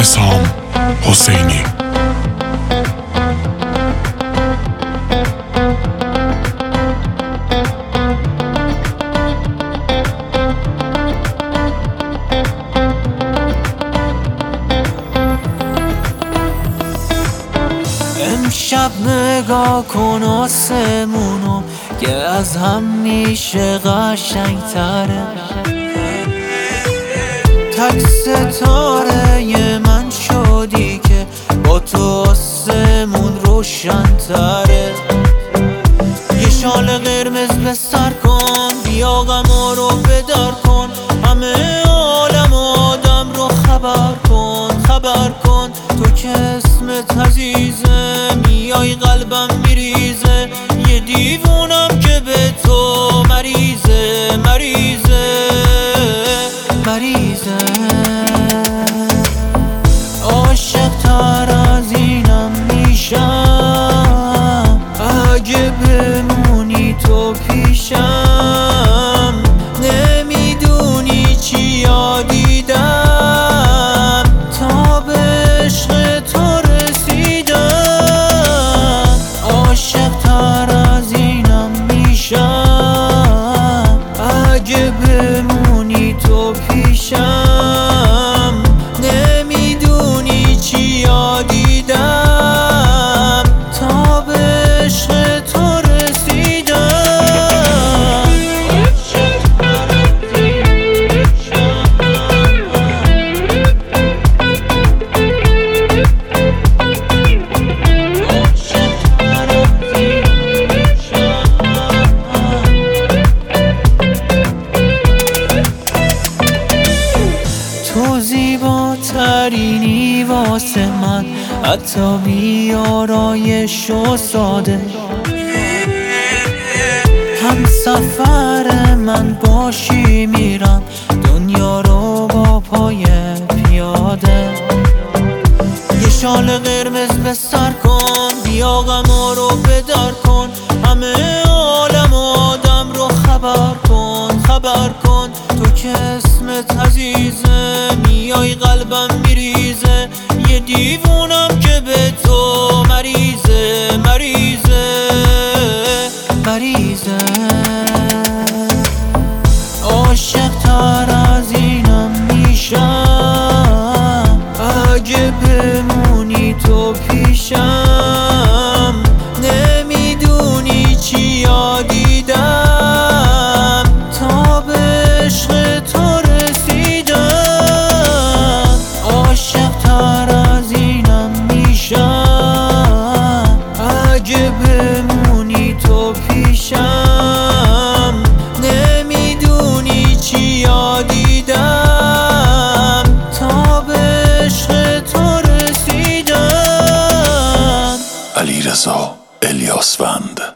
حسام حسینی. امشب نگاه کن آسمونو که از همیشه قشنگ‌تره. تک ستاره من شدی که با تو آسمون روشن‌تره. یه شال قرمز به سر کن، بیا غما رو بدر کن، همه عالم و آدم رو خبر کن تو که اسمت عزیزه، میای قلبم میریزه، یه دیوونم که به تو مریزه. عاشق تر از اینم میشم اگه بمونی تو پیشم. نمیدونی چیا دیدم تا به عشق تو رسیدم. عاشق تر از اینم میشم اگه بمونی تو پیشم. نمیدونی چیا دیدم تا به عشق تو رسیدم. تو زیباترینی واسه من، حتی بی آرایش و ساده. هم سفر من باشی میرم دنیا رو با پای پیاده. یه شال قرمز به سر کن، بیا غما رو بدر کن، همه عالم و آدم رو خبر کن تو که اسمت عزیزه، میای قلبم میریزه، یه دیوونم که به تو مریزه. عاشق تر از اینم میشم اگه بمونی تو پیشم. نمیدونی چیا دیدم تا به عشق تو رسیدم. عاشق تر از اینم میشم اگه بمونی تو پیشم. نمیدونی چیا دیدم تا به عشق تو رسیدم. علیرضا الیاسوند.